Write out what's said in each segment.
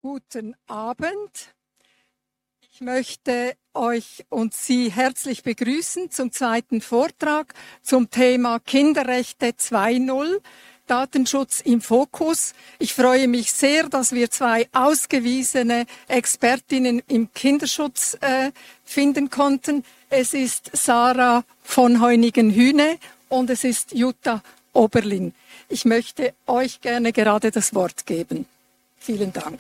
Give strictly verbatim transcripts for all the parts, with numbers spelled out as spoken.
Guten Abend. Ich möchte euch und Sie herzlich begrüßen zum zweiten Vortrag zum Thema Kinderrechte zwei Punkt null, Datenschutz im Fokus. Ich freue mich sehr, dass wir zwei ausgewiesene Expertinnen im Kinderschutz äh, finden konnten. Es ist Sarah von Heunigen-Hühne und es ist Jutta Oberlin. Ich möchte euch gerne gerade das Wort geben. Vielen Dank.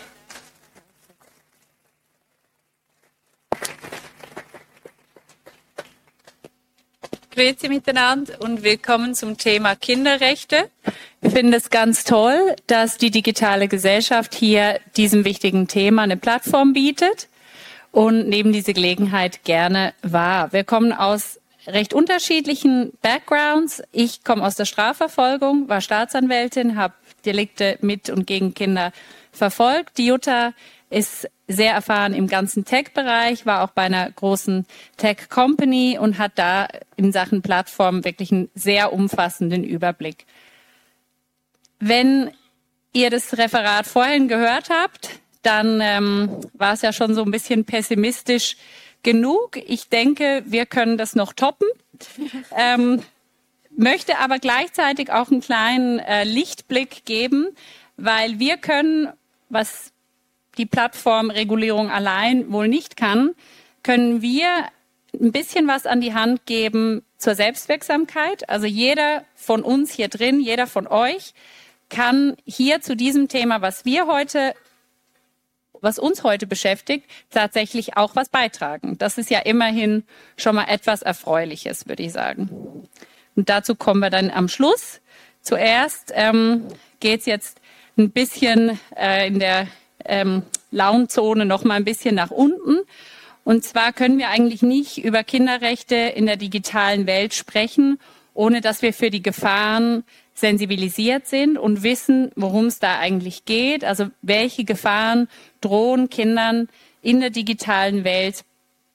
Grüezi miteinander und willkommen zum Thema Kinderrechte. Wir finden es ganz toll, dass die digitale Gesellschaft hier diesem wichtigen Thema eine Plattform bietet und nehmen diese Gelegenheit gerne wahr. Wir kommen aus recht unterschiedlichen Backgrounds. Ich komme aus der Strafverfolgung, war Staatsanwältin, habe Delikte mit und gegen Kinder verfolgt. Die Jutta ist sehr erfahren im ganzen Tech-Bereich, war auch bei einer großen Tech-Company und hat da in Sachen Plattform wirklich einen sehr umfassenden Überblick. Wenn ihr das Referat vorhin gehört habt, dann ähm, war es ja schon so ein bisschen pessimistisch genug. Ich denke, wir können das noch toppen. ähm, möchte aber gleichzeitig auch einen kleinen äh, Lichtblick geben, weil wir können, was die Plattformregulierung allein wohl nicht kann, können wir ein bisschen was an die Hand geben zur Selbstwirksamkeit. Also jeder von uns hier drin, jeder von euch kann hier zu diesem Thema, was wir heute, was uns heute beschäftigt, tatsächlich auch was beitragen. Das ist ja immerhin schon mal etwas Erfreuliches, würde ich sagen. Und dazu kommen wir dann am Schluss. Zuerst ähm, geht es jetzt ein bisschen äh, in der ähm, Launzone noch mal ein bisschen nach unten. Und zwar können wir eigentlich nicht über Kinderrechte in der digitalen Welt sprechen, ohne dass wir für die Gefahren sensibilisiert sind und wissen, worum es da eigentlich geht. Also welche Gefahren drohen Kindern in der digitalen Welt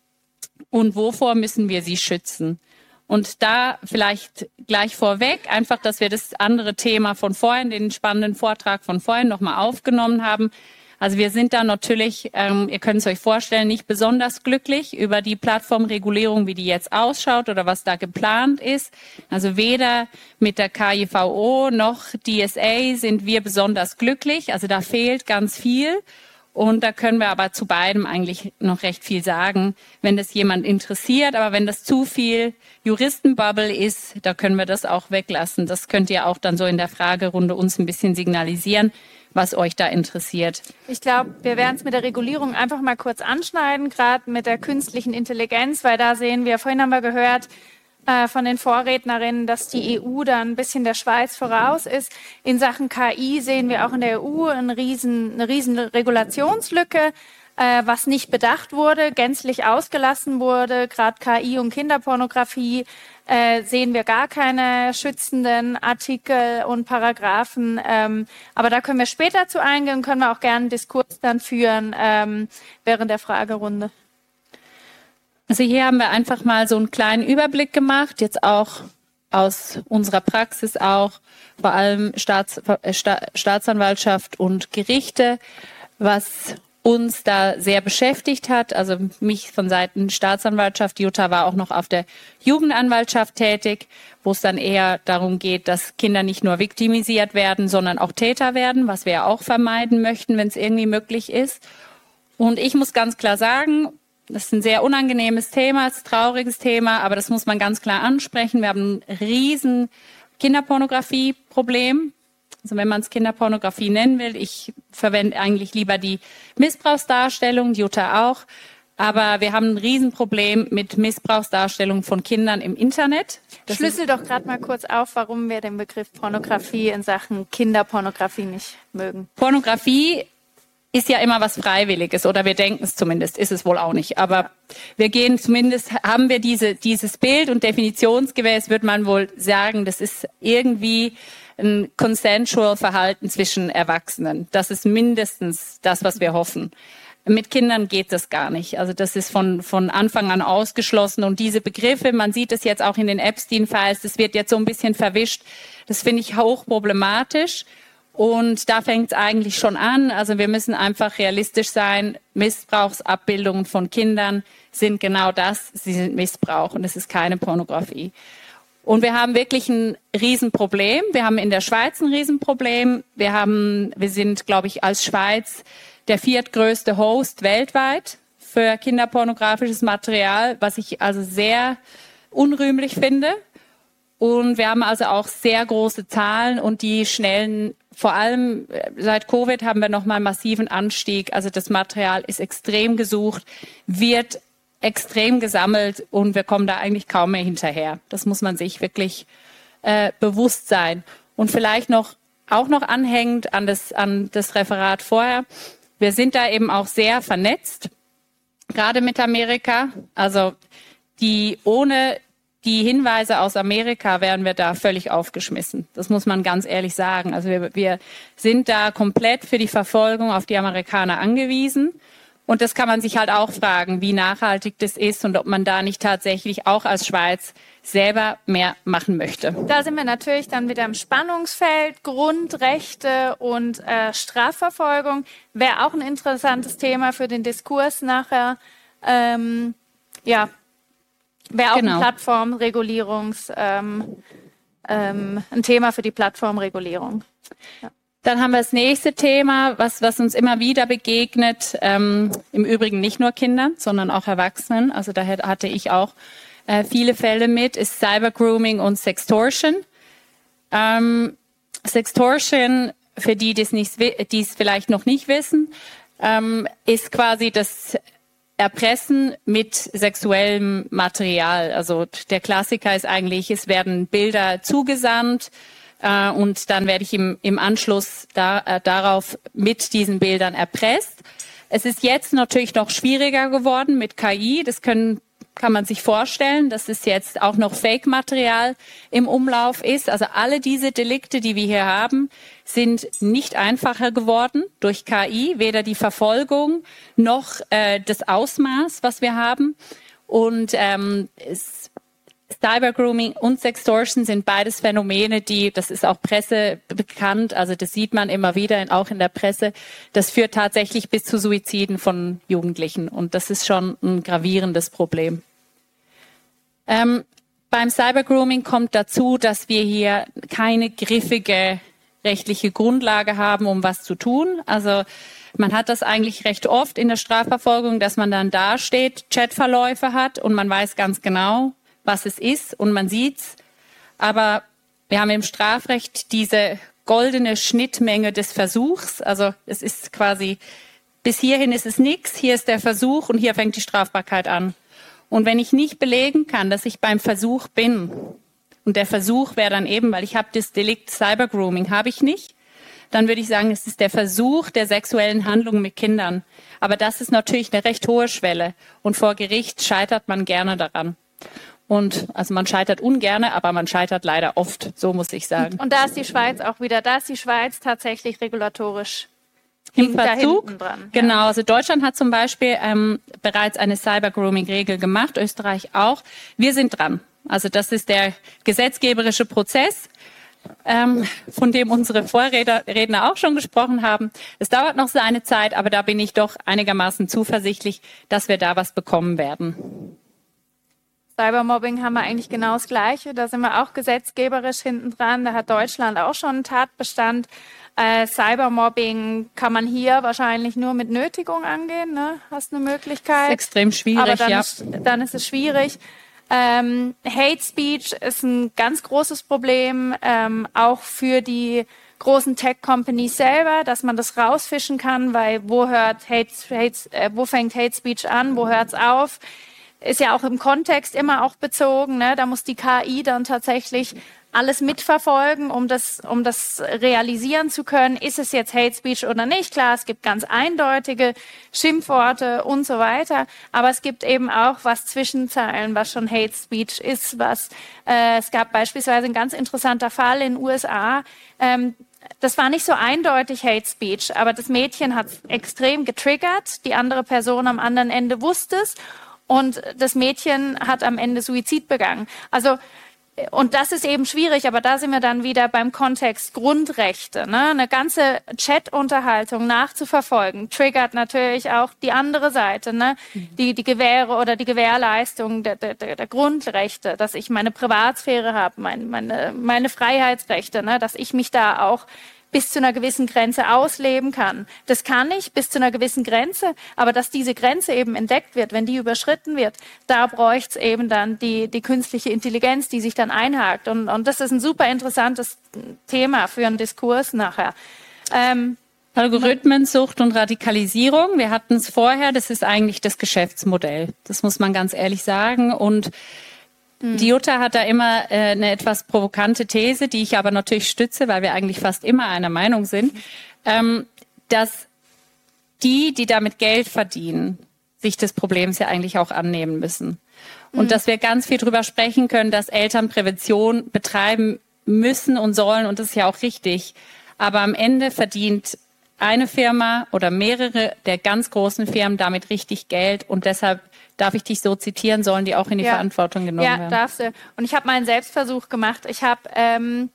und wovor müssen wir sie schützen. Und da vielleicht gleich vorweg, einfach, dass wir das andere Thema von vorhin, den spannenden Vortrag von vorhin nochmal aufgenommen haben. Also wir sind da natürlich, ähm, ihr könnt es euch vorstellen, nicht besonders glücklich über die Plattformregulierung, wie die jetzt ausschaut oder was da geplant ist. Also weder mit der K I V O noch D S A sind wir besonders glücklich. Also da fehlt ganz viel. Und da können wir aber zu beidem eigentlich noch recht viel sagen, wenn das jemand interessiert. Aber wenn das zu viel Juristenbubble ist, da können wir das auch weglassen. Das könnt ihr auch dann so in der Fragerunde uns ein bisschen signalisieren, was euch da interessiert. Ich glaube, wir werden es mit der Regulierung einfach mal kurz anschneiden, gerade mit der künstlichen Intelligenz, weil da sehen wir, vorhin haben wir gehört äh, von den Vorrednerinnen, dass die E U da ein bisschen der Schweiz voraus ist. In Sachen K I sehen wir auch in der E U eine riesen, eine riesen Regulationslücke, äh, was nicht bedacht wurde, gänzlich ausgelassen wurde, gerade K I und Kinderpornografie. Äh, sehen wir gar keine schützenden Artikel und Paragraphen. Ähm, aber da können wir später zu eingehen, können wir auch gerne einen Diskurs dann führen ähm, während der Fragerunde. Also hier haben wir einfach mal so einen kleinen Überblick gemacht, jetzt auch aus unserer Praxis auch, vor allem Staats, Sta, Staatsanwaltschaft und Gerichte, was uns da sehr beschäftigt hat, also mich von Seiten Staatsanwaltschaft. Jutta war auch noch auf der Jugendanwaltschaft tätig, wo es dann eher darum geht, dass Kinder nicht nur viktimisiert werden, sondern auch Täter werden, was wir ja auch vermeiden möchten, wenn es irgendwie möglich ist. Und ich muss ganz klar sagen, das ist ein sehr unangenehmes Thema, es ist ein trauriges Thema, aber das muss man ganz klar ansprechen. Wir haben ein riesen Kinderpornografie-Problem. Also wenn man es Kinderpornografie nennen will, ich verwende eigentlich lieber die Missbrauchsdarstellung, Jutta auch. Aber wir haben ein Riesenproblem mit Missbrauchsdarstellung von Kindern im Internet. Das Schlüssel doch gerade mal kurz auf, warum wir den Begriff Pornografie in Sachen Kinderpornografie nicht mögen. Pornografie ist ja immer was Freiwilliges, oder wir denken es zumindest, ist es wohl auch nicht. Aber wir gehen zumindest, haben wir diese, dieses Bild und definitionsgemäß wird man wohl sagen, das ist irgendwie ein consensual Verhalten zwischen Erwachsenen. Das ist mindestens das, was wir hoffen. Mit Kindern geht das gar nicht. Also das ist von, von Anfang an ausgeschlossen. Und diese Begriffe, man sieht es jetzt auch in den Epstein-Files, das wird jetzt so ein bisschen verwischt. Das finde ich hochproblematisch. Und da fängt es eigentlich schon an. Also wir müssen einfach realistisch sein. Missbrauchsabbildungen von Kindern sind genau das. Sie sind Missbrauch und es ist keine Pornografie. Und wir haben wirklich ein Riesenproblem. Wir haben in der Schweiz ein Riesenproblem. Wir haben, wir sind, glaube ich, als Schweiz der viertgrößte Host weltweit für kinderpornografisches Material, was ich also sehr unrühmlich finde. Und wir haben also auch sehr große Zahlen und die schnellen, vor allem seit Covid haben wir nochmal einen massiven Anstieg. Also das Material ist extrem gesucht, wird extrem gesammelt und wir kommen da eigentlich kaum mehr hinterher. Das muss man sich wirklich äh, bewusst sein. Und vielleicht noch auch noch anhängend an das, an das Referat vorher. Wir sind da eben auch sehr vernetzt, gerade mit Amerika. Also die ohne die Hinweise aus Amerika wären wir da völlig aufgeschmissen. Das muss man ganz ehrlich sagen. Also wir, wir sind da komplett für die Verfolgung auf die Amerikaner angewiesen. Und das kann man sich halt auch fragen, wie nachhaltig das ist und ob man da nicht tatsächlich auch als Schweiz selber mehr machen möchte. Da sind wir natürlich dann wieder im Spannungsfeld. Grundrechte und äh, Strafverfolgung wäre auch ein interessantes Thema für den Diskurs nachher. Ähm, ja, wäre auch genau. ein Plattformregulierungs, ähm, ähm, ein Thema für die Plattformregulierung. Ja. Dann haben wir das nächste Thema, was, was uns immer wieder begegnet, ähm, im Übrigen nicht nur Kindern, sondern auch Erwachsenen. Also da hatte ich auch äh, viele Fälle mit, ist Cybergrooming und Sextortion. Ähm, Sextortion, für die, die es nicht, die es vielleicht noch nicht wissen, ähm, ist quasi das Erpressen mit sexuellem Material. Also der Klassiker ist eigentlich, es werden Bilder zugesandt, Uh, und dann werde ich im, im Anschluss da, äh, darauf mit diesen Bildern erpresst. Es ist jetzt natürlich noch schwieriger geworden mit K I. Das können, kann man sich vorstellen, dass es jetzt auch noch Fake-Material im Umlauf ist. Also alle diese Delikte, die wir hier haben, sind nicht einfacher geworden durch K I. Weder die Verfolgung noch äh, das Ausmaß, was wir haben. Und ähm, es Cybergrooming und Sextortion sind beides Phänomene, die, das ist auch Presse bekannt, also das sieht man immer wieder, auch in der Presse, das führt tatsächlich bis zu Suiziden von Jugendlichen und das ist schon ein gravierendes Problem. Ähm, beim Cybergrooming kommt dazu, dass wir hier keine griffige rechtliche Grundlage haben, um was zu tun. Also man hat das eigentlich recht oft in der Strafverfolgung, dass man dann dasteht, Chatverläufe hat und man weiß ganz genau, was es ist und man sieht's. Aber wir haben im Strafrecht diese goldene Schnittmenge des Versuchs. Also es ist quasi, bis hierhin ist es nichts, hier ist der Versuch und hier fängt die Strafbarkeit an. Und wenn ich nicht belegen kann, dass ich beim Versuch bin, und der Versuch wäre dann eben, weil ich habe das Delikt Cybergrooming, habe ich nicht, dann würde ich sagen, es ist der Versuch der sexuellen Handlung mit Kindern. Aber das ist natürlich eine recht hohe Schwelle und vor Gericht scheitert man gerne daran. Und also man scheitert ungerne, aber man scheitert leider oft, so muss ich sagen. Und da ist die Schweiz auch wieder, da ist die Schweiz tatsächlich regulatorisch im Verzug. Dran. Genau, ja. Also Deutschland hat zum Beispiel ähm, bereits eine Cybergrooming-Regel gemacht, Österreich auch. Wir sind dran. Also das ist der gesetzgeberische Prozess, ähm, von dem unsere Vorredner auch schon gesprochen haben. Es dauert noch seine Zeit, aber da bin ich doch einigermaßen zuversichtlich, dass wir da was bekommen werden. Cybermobbing haben wir eigentlich genau das Gleiche. Da sind wir auch gesetzgeberisch hinten dran. Da hat Deutschland auch schon einen Tatbestand. Äh, Cybermobbing kann man hier wahrscheinlich nur mit Nötigung angehen. Ne? Hast eine Möglichkeit. Das ist extrem schwierig, aber dann ja. Ist, dann ist es schwierig. Ähm, Hate Speech ist ein ganz großes Problem, ähm, auch für die großen Tech-Companies selber, dass man das rausfischen kann, weil wo hört Hate, Hate, äh, wo fängt Hate Speech an, wo hört's auf? Ist ja auch im Kontext immer auch bezogen, ne? Da muss die K I dann tatsächlich alles mitverfolgen, um das, um das realisieren zu können. Ist es jetzt Hate Speech oder nicht? Klar, es gibt ganz eindeutige Schimpfworte und so weiter. Aber es gibt eben auch was Zwischenzeilen, was schon Hate Speech ist. Was, äh, es gab beispielsweise ein ganz interessanter Fall in den U S A. Ähm, das war nicht so eindeutig Hate Speech, aber das Mädchen hat es extrem getriggert. Die andere Person am anderen Ende wusste es. Und das Mädchen hat am Ende Suizid begangen. Also und das ist eben schwierig, aber da sind wir dann wieder beim Kontext Grundrechte. Ne? Eine ganze Chat-Unterhaltung nachzuverfolgen, triggert natürlich auch die andere Seite, ne? die, die Gewähre oder die Gewährleistung der, der, der Grundrechte, dass ich meine Privatsphäre habe, mein, meine, meine Freiheitsrechte, ne? Dass ich mich da auch bis zu einer gewissen Grenze ausleben kann. Das kann ich bis zu einer gewissen Grenze, aber dass diese Grenze eben entdeckt wird, wenn die überschritten wird, da bräuchte es eben dann die, die künstliche Intelligenz, die sich dann einhakt. Und, und das ist ein super interessantes Thema für einen Diskurs nachher. Ähm, Algorithmensucht und Radikalisierung, wir hatten es vorher, das ist eigentlich das Geschäftsmodell. Das muss man ganz ehrlich sagen. Und die Jutta hat da immer äh, eine etwas provokante These, die ich aber natürlich stütze, weil wir eigentlich fast immer einer Meinung sind, ähm, dass die, die damit Geld verdienen, sich des Problems ja eigentlich auch annehmen müssen. Und mhm. dass wir ganz viel drüber sprechen können, dass Eltern Prävention betreiben müssen und sollen, und das ist ja auch richtig. Aber am Ende verdient eine Firma oder mehrere der ganz großen Firmen damit richtig Geld, und deshalb darf ich dich so zitieren, sollen die auch in die ja. Verantwortung genommen ja, werden. Ja, darfst du. Und ich habe mal einen Selbstversuch gemacht. Ich habe ähm,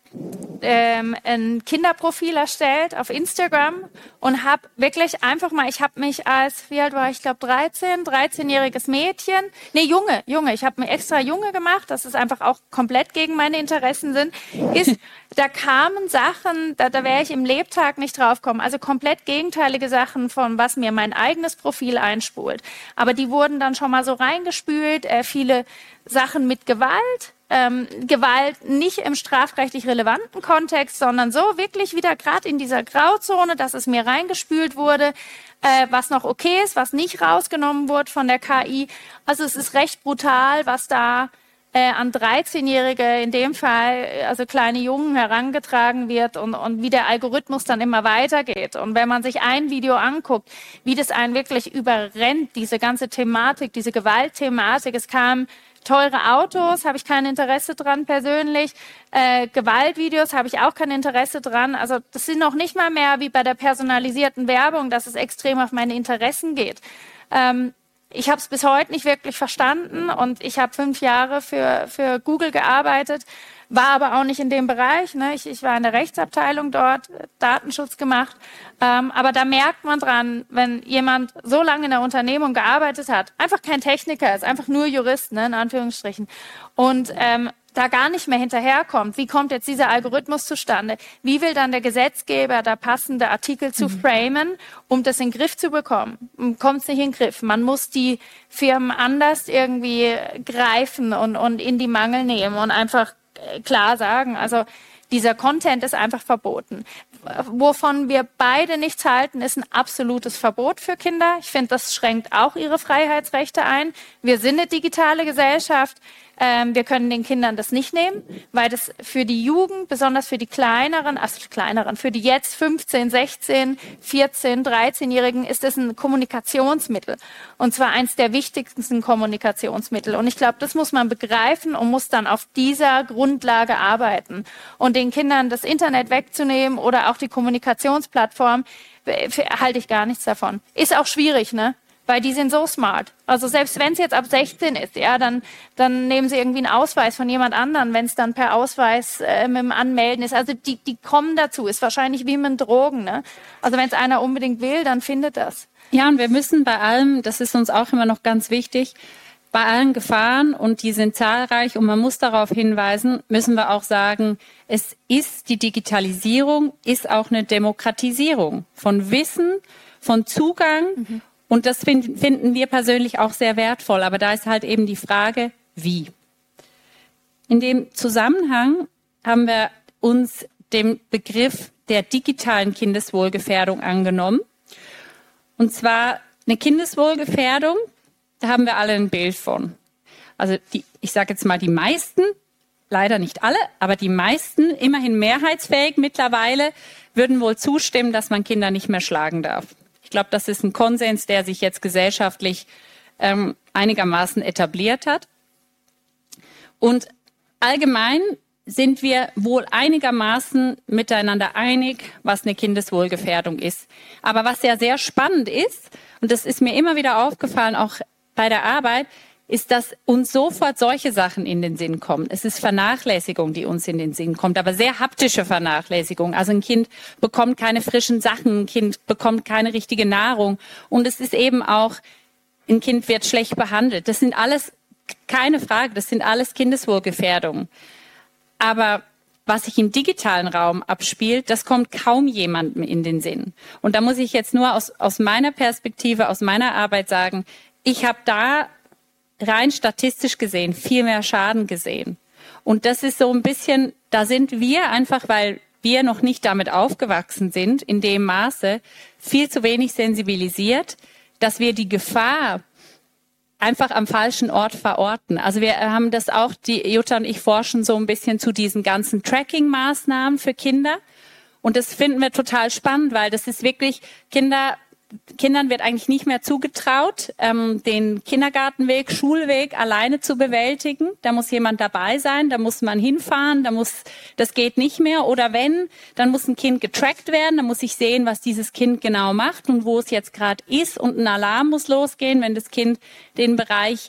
ähm, ein Kinderprofil erstellt auf Instagram und habe wirklich einfach mal, ich habe mich als, wie alt war ich, ich glaube dreizehn, dreizehnjähriges Mädchen, nee, Junge, Junge, ich habe mir extra Junge gemacht, dass es einfach auch komplett gegen meine Interessen sind, ist, da kamen Sachen, da, da wäre ich im Lebtag nicht drauf gekommen, also komplett gegenteilige Sachen von, was mir mein eigenes Profil einspult. Aber die wurden dann schon mal so reingespült, äh, viele Sachen mit Gewalt, ähm, Gewalt nicht im strafrechtlich relevanten Kontext, sondern so wirklich wieder gerade in dieser Grauzone, dass es mir reingespült wurde, äh, was noch okay ist, was nicht rausgenommen wurde von der K I. Also es ist recht brutal, was da äh, an dreizehnjährige, in dem Fall, also kleine Jungen herangetragen wird und, und wie der Algorithmus dann immer weitergeht. Und wenn man sich ein Video anguckt, wie das einen wirklich überrennt, diese ganze Thematik, diese Gewaltthematik, es kam teure Autos, habe ich kein Interesse dran persönlich. Äh, Gewaltvideos habe ich auch kein Interesse dran. Also das sind noch nicht mal mehr wie bei der personalisierten Werbung, dass es extrem auf meine Interessen geht. Ähm, ich habe es bis heute nicht wirklich verstanden und ich habe fünf Jahre für, für Google gearbeitet, war aber auch nicht in dem Bereich. Ne? Ich, ich war in der Rechtsabteilung dort, Datenschutz gemacht. Ähm, aber da merkt man dran, wenn jemand so lange in der Unternehmung gearbeitet hat, einfach kein Techniker ist, einfach nur Jurist, ne, in Anführungsstrichen, und ähm, da gar nicht mehr hinterherkommt. Wie kommt jetzt dieser Algorithmus zustande? Wie will dann der Gesetzgeber da passende Artikel zu mhm. framen, um das in den Griff zu bekommen? Kommt es nicht in den Griff. Man muss die Firmen anders irgendwie greifen und, und in die Mangel nehmen und einfach klar sagen, also dieser Content ist einfach verboten. Wovon wir beide nichts halten, ist ein absolutes Verbot für Kinder. Ich finde, das schränkt auch ihre Freiheitsrechte ein. Wir sind eine digitale Gesellschaft. Ähm, wir können den Kindern das nicht nehmen, weil das für die Jugend, besonders für die kleineren, also die kleineren, für die jetzt fünfzehn, sechzehn, vierzehn, dreizehnjährigen ist das ein Kommunikationsmittel. Und zwar eins der wichtigsten Kommunikationsmittel. Und ich glaube, das muss man begreifen und muss dann auf dieser Grundlage arbeiten. Und den Kindern das Internet wegzunehmen oder auch die Kommunikationsplattform, halte ich gar nichts davon. Ist auch schwierig, ne? Weil die sind so smart. Also selbst wenn es jetzt ab sechzehn ist, ja, dann, dann nehmen sie irgendwie einen Ausweis von jemand anderen, wenn es dann per Ausweis äh, mit dem Anmelden ist. Also die, die kommen dazu. Ist wahrscheinlich wie mit Drogen, ne? Also wenn es einer unbedingt will, dann findet das. Ja, und wir müssen bei allem, das ist uns auch immer noch ganz wichtig, bei allen Gefahren, und die sind zahlreich und man muss darauf hinweisen, müssen wir auch sagen, es ist die Digitalisierung, ist auch eine Demokratisierung von Wissen, von Zugang. Mhm. Und das find, finden wir persönlich auch sehr wertvoll. Aber da ist halt eben die Frage, wie. In dem Zusammenhang haben wir uns dem Begriff der digitalen Kindeswohlgefährdung angenommen. Und zwar eine Kindeswohlgefährdung, da haben wir alle ein Bild von. Also die, ich sage jetzt mal die meisten, leider nicht alle, aber die meisten, immerhin mehrheitsfähig mittlerweile, würden wohl zustimmen, dass man Kinder nicht mehr schlagen darf. Ich glaube, das ist ein Konsens, der sich jetzt gesellschaftlich ähm, einigermaßen etabliert hat. Und allgemein sind wir wohl einigermaßen miteinander einig, was eine Kindeswohlgefährdung ist. Aber was ja sehr spannend ist, und das ist mir immer wieder aufgefallen, auch bei der Arbeit, ist, dass uns sofort solche Sachen in den Sinn kommen. Es ist Vernachlässigung, die uns in den Sinn kommt, aber sehr haptische Vernachlässigung. Also ein Kind bekommt keine frischen Sachen, ein Kind bekommt keine richtige Nahrung und es ist eben auch, ein Kind wird schlecht behandelt. Das sind alles, keine Frage, das sind alles Kindeswohlgefährdungen. Aber was sich im digitalen Raum abspielt, das kommt kaum jemandem in den Sinn. Und da muss ich jetzt nur aus, aus meiner Perspektive, aus meiner Arbeit sagen, ich habe da rein statistisch gesehen viel mehr Schaden gesehen. Und das ist so ein bisschen, da sind wir einfach, weil wir noch nicht damit aufgewachsen sind, in dem Maße viel zu wenig sensibilisiert, dass wir die Gefahr einfach am falschen Ort verorten. Also wir haben das auch, die Jutta und ich forschen so ein bisschen zu diesen ganzen Tracking-Maßnahmen für Kinder. Und das finden wir total spannend, weil das ist wirklich, Kinder, Kindern wird eigentlich nicht mehr zugetraut, ähm, den Kindergartenweg, Schulweg alleine zu bewältigen. Da muss jemand dabei sein, da muss man hinfahren, da muss, das geht nicht mehr. Oder wenn, dann muss ein Kind getrackt werden, dann muss ich sehen, was dieses Kind genau macht und wo es jetzt gerade ist. Und ein Alarm muss losgehen, wenn das Kind den Bereich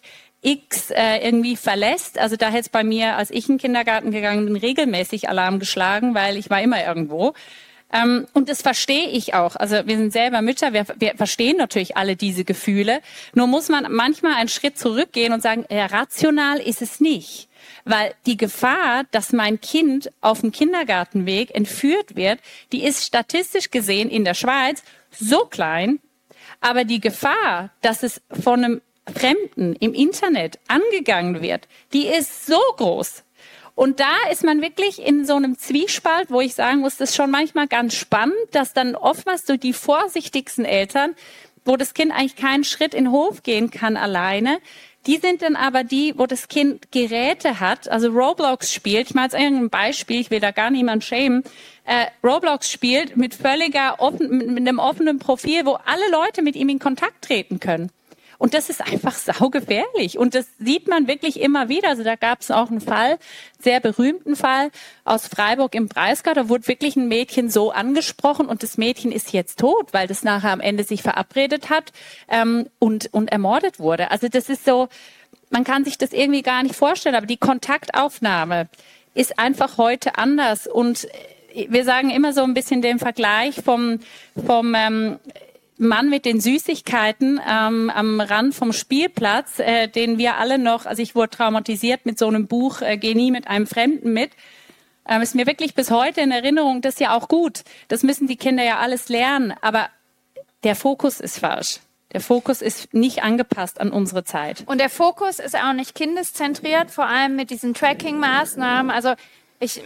X äh, irgendwie verlässt. Also da hätte es bei mir, als ich in den Kindergarten gegangen bin, regelmäßig Alarm geschlagen, weil ich war immer irgendwo. Ähm, und das verstehe ich auch. Also wir sind selber Mütter, wir, wir verstehen natürlich alle diese Gefühle. Nur muss man manchmal einen Schritt zurückgehen und sagen, ja, rational ist es nicht. Weil die Gefahr, dass mein Kind auf dem Kindergartenweg entführt wird, die ist statistisch gesehen in der Schweiz so klein. Aber die Gefahr, dass es von einem Fremden im Internet angegangen wird, die ist so groß. Und da ist man wirklich in so einem Zwiespalt, wo ich sagen muss, das ist schon manchmal ganz spannend, dass dann oftmals so die vorsichtigsten Eltern, wo das Kind eigentlich keinen Schritt in den Hof gehen kann alleine, die sind dann aber die, wo das Kind Geräte hat, also Roblox spielt. Ich mache jetzt irgendein Beispiel, ich will da gar niemand schämen. Äh, Roblox spielt mit völliger offen, mit einem offenen Profil, wo alle Leute mit ihm in Kontakt treten können. Und das ist einfach saugefährlich. Und das sieht man wirklich immer wieder. Also da gab es auch einen Fall, sehr berühmten Fall aus Freiburg im Breisgau. Da wurde wirklich ein Mädchen so angesprochen und das Mädchen ist jetzt tot, weil das nachher am Ende sich verabredet hat ähm, und, und ermordet wurde. Also das ist so, man kann sich das irgendwie gar nicht vorstellen. Aber die Kontaktaufnahme ist einfach heute anders. Und wir sagen immer so ein bisschen den Vergleich vom, vom ähm, Mann mit den Süßigkeiten ähm, am Rand vom Spielplatz, äh, den wir alle noch, also ich wurde traumatisiert mit so einem Buch, äh, Geh nie mit einem Fremden mit. Ähm, ist mir wirklich bis heute in Erinnerung, das ist ja auch gut. Das müssen die Kinder ja alles lernen, aber der Fokus ist falsch. Der Fokus ist nicht angepasst an unsere Zeit. Und der Fokus ist auch nicht kindeszentriert, vor allem mit diesen Tracking-Maßnahmen. Also Ich,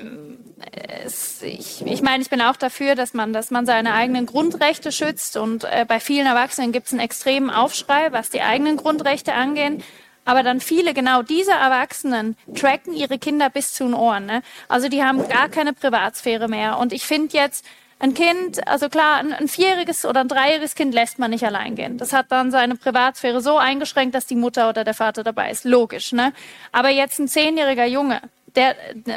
es, ich, ich meine, ich bin auch dafür, dass man, dass man seine eigenen Grundrechte schützt. Und äh, bei vielen Erwachsenen gibt es einen extremen Aufschrei, was die eigenen Grundrechte angeht. Aber dann viele, genau diese Erwachsenen, tracken ihre Kinder bis zu den Ohren. Ne? Also die haben gar keine Privatsphäre mehr. Und ich finde jetzt, ein Kind, also klar, ein, ein vierjähriges oder ein dreijähriges Kind lässt man nicht allein gehen. Das hat dann seine Privatsphäre so eingeschränkt, dass die Mutter oder der Vater dabei ist. Logisch, ne? Aber jetzt ein zehnjähriger Junge, der,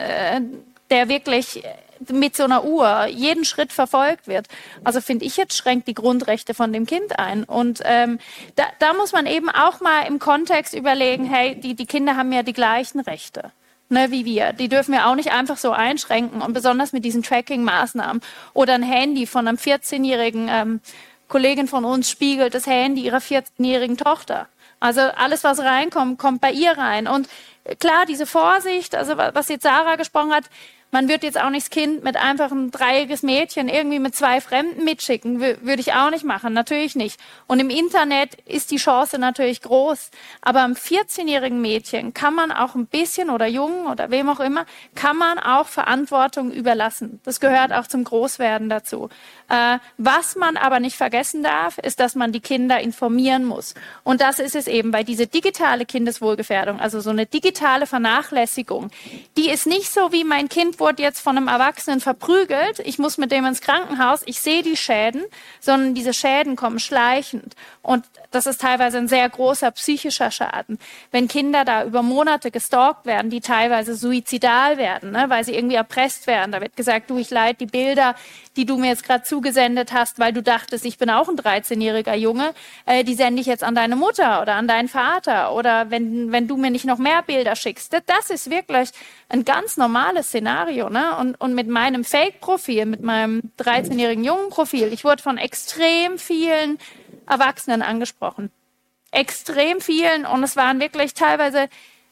der wirklich mit so einer Uhr jeden Schritt verfolgt wird. Also finde ich jetzt, schränkt die Grundrechte von dem Kind ein. Und ähm, da, da muss man eben auch mal im Kontext überlegen, hey, die, die Kinder haben ja die gleichen Rechte, ne, wie wir. Die dürfen wir auch nicht einfach so einschränken. Und besonders mit diesen Tracking-Maßnahmen. Oder ein Handy von einem vierzehnjährigen ähm, Kollegin von uns spiegelt das Handy ihrer vierzehnjährigen Tochter. Also alles, was reinkommt, kommt bei ihr rein. Und klar, diese Vorsicht, also was jetzt Sarah gesprochen hat, man wird jetzt auch nicht das Kind mit einfach ein dreijähriges Mädchen irgendwie mit zwei Fremden mitschicken. W- würde ich auch nicht machen, natürlich nicht. Und im Internet ist die Chance natürlich groß. Aber am vierzehnjährigen Mädchen kann man auch ein bisschen, oder Jungen oder wem auch immer, kann man auch Verantwortung überlassen. Das gehört auch zum Großwerden dazu. Äh, was man aber nicht vergessen darf, ist, dass man die Kinder informieren muss. Und das ist es eben bei dieser digitale Kindeswohlgefährdung, also so eine digitale Vernachlässigung. Die ist nicht so wie mein Kind wurde jetzt von einem Erwachsenen verprügelt, ich muss mit dem ins Krankenhaus, ich sehe die Schäden, sondern diese Schäden kommen schleichend. Und das ist teilweise ein sehr großer psychischer Schaden. Wenn Kinder da über Monate gestalkt werden, die teilweise suizidal werden, ne, weil sie irgendwie erpresst werden. Da wird gesagt, du, ich leite die Bilder, die du mir jetzt gerade zugesendet hast, weil du dachtest, ich bin auch ein dreizehnjähriger Junge, äh, die sende ich jetzt an deine Mutter oder an deinen Vater. Oder wenn, wenn du mir nicht noch mehr Bilder schickst. Das ist wirklich ein ganz normales Szenario. Ne? Und, und mit meinem Fake-Profil, mit meinem dreizehnjährigen Jungen-Profil, ich wurde von extrem vielen Erwachsenen angesprochen. Extrem vielen. Und es waren wirklich teilweise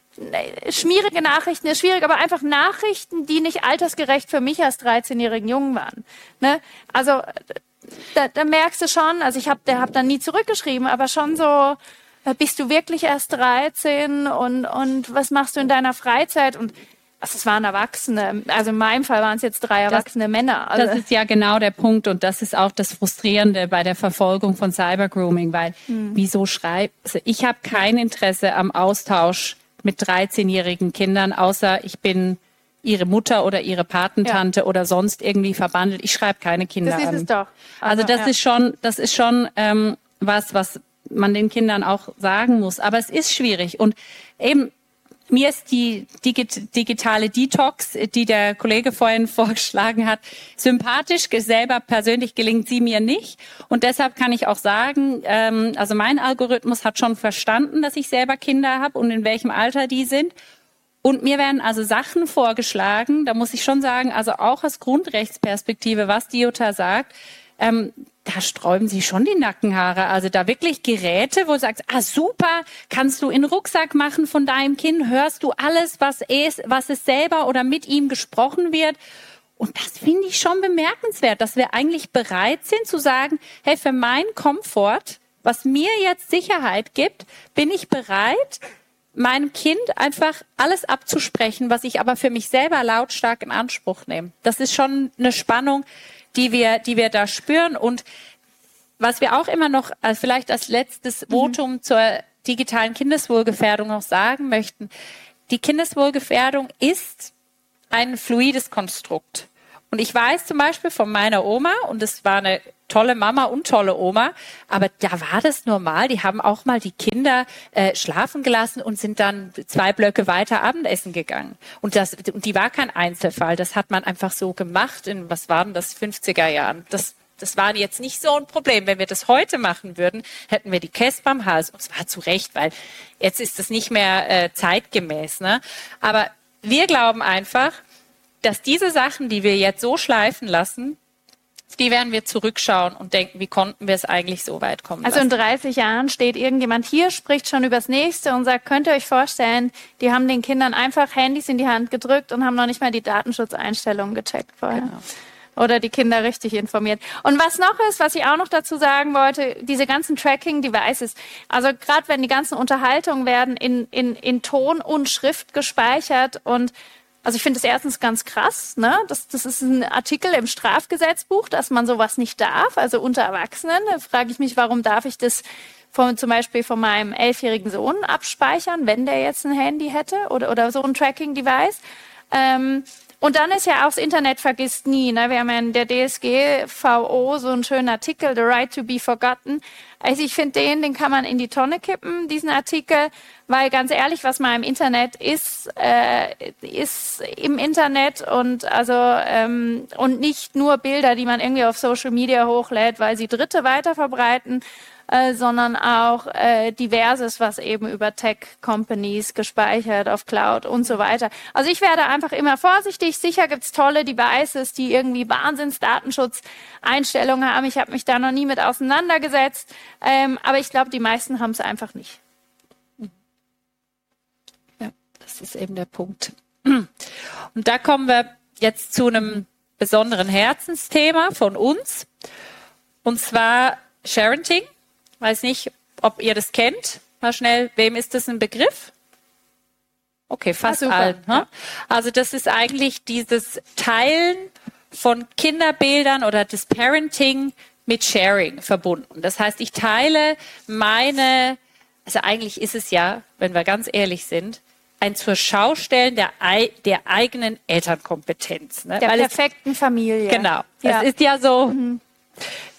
schwierige Nachrichten, schwierig, aber einfach Nachrichten, die nicht altersgerecht für mich als dreizehnjährigen Jungen waren. Ne? Also da, da merkst du schon, also ich habe hab dann nie zurückgeschrieben, aber schon so, bist du wirklich erst dreizehn und, und was machst du in deiner Freizeit? Und also es waren Erwachsene, also in meinem Fall waren es jetzt drei erwachsene das, Männer. Also das ist ja genau der Punkt und das ist auch das Frustrierende bei der Verfolgung von Cybergrooming, weil hm. wieso schreibt, also ich habe kein Interesse am Austausch mit dreizehnjährigen Kindern, außer ich bin ihre Mutter oder ihre Patentante ja. oder sonst irgendwie verbandelt. Ich schreibe keine Kinder an. Das ist es doch. Also, also das ja. ist schon, das ist schon ähm, was, was man den Kindern auch sagen muss. Aber es ist schwierig und eben mir ist die digitale Detox, die der Kollege vorhin vorgeschlagen hat, sympathisch. Selber persönlich gelingt sie mir nicht. Und deshalb kann ich auch sagen, ähm, also mein Algorithmus hat schon verstanden, dass ich selber Kinder habe und in welchem Alter die sind. Und mir werden also Sachen vorgeschlagen, da muss ich schon sagen, also auch aus Grundrechtsperspektive, was die Jutta sagt, ähm, da sträuben sich schon die Nackenhaare. Also da wirklich Geräte, wo du sagst, ah super, kannst du in den Rucksack machen von deinem Kind, hörst du alles, was es, was es selber oder mit ihm gesprochen wird. Und das finde ich schon bemerkenswert, dass wir eigentlich bereit sind zu sagen, hey, für meinen Komfort, was mir jetzt Sicherheit gibt, bin ich bereit, meinem Kind einfach alles abzusprechen, was ich aber für mich selber lautstark in Anspruch nehme. Das ist schon eine Spannung, die wir, die wir da spüren. Und was wir auch immer noch, also vielleicht als letztes Votum mhm. zur digitalen Kindeswohlgefährdung noch sagen möchten, die Kindeswohlgefährdung ist ein fluides Konstrukt. Und ich weiß zum Beispiel von meiner Oma, und es war eine tolle Mama und tolle Oma, aber da war das normal. Die haben auch mal die Kinder äh, schlafen gelassen und sind dann zwei Blöcke weiter Abendessen gegangen. Und das, und die war kein Einzelfall. Das hat man einfach so gemacht in, was waren das, fünfziger Jahren. Das, das war jetzt nicht so ein Problem. Wenn wir das heute machen würden, hätten wir die Käse beim Hals. Und es war zu Recht, weil jetzt ist das nicht mehr äh, zeitgemäß. Ne? Aber wir glauben einfach, dass diese Sachen, die wir jetzt so schleifen lassen, die werden wir zurückschauen und denken, wie konnten wir es eigentlich so weit kommen lassen. Also in dreißig Jahren steht irgendjemand hier, spricht schon übers Nächste und sagt, könnt ihr euch vorstellen, die haben den Kindern einfach Handys in die Hand gedrückt und haben noch nicht mal die Datenschutzeinstellungen gecheckt vorher. Genau. Oder die Kinder richtig informiert. Und was noch ist, was ich auch noch dazu sagen wollte, diese ganzen Tracking-Devices, also gerade wenn die ganzen Unterhaltungen werden in, in, in Ton und Schrift gespeichert und also ich finde es erstens ganz krass, ne? Das, das ist ein Artikel im Strafgesetzbuch, dass man sowas nicht darf, also unter Erwachsenen. Da frage ich mich, warum darf ich das von, zum Beispiel von meinem elfjährigen Sohn abspeichern, wenn der jetzt ein Handy hätte oder, oder so ein Tracking-Device. Ähm, und dann ist ja auch das Internet vergisst nie. Ne? Wir haben ja in der D S G V O so einen schönen Artikel, The Right to be Forgotten. Also ich finde den, den kann man in die Tonne kippen, diesen Artikel, weil ganz ehrlich, was mal im Internet ist, äh, ist im Internet und also ähm, und nicht nur Bilder, die man irgendwie auf Social Media hochlädt, weil sie Dritte weiterverbreiten, äh, sondern auch äh, diverses, was eben über Tech-Companies gespeichert auf Cloud und so weiter. Also ich werde einfach immer vorsichtig. Sicher gibt's tolle Devices, die irgendwie Wahnsinns-Datenschutzeinstellungen haben. Ich habe mich da noch nie mit auseinandergesetzt, ähm, aber ich glaube, die meisten haben es einfach nicht. Ja, das ist eben der Punkt. Und da kommen wir jetzt zu einem besonderen Herzensthema von uns, und zwar Sharenting. Weiß nicht, ob ihr das kennt. Mal schnell, wem ist das ein Begriff? Okay, fast allen. Ja. Also das ist eigentlich dieses Teilen von Kinderbildern oder das Parenting mit Sharing verbunden. Das heißt, ich teile meine, also eigentlich ist es ja, wenn wir ganz ehrlich sind, ein Zurschaustellen der, der eigenen Elternkompetenz. Ne? Der Weil perfekten es, Familie. Genau. Ja. Es ist ja so... Mhm.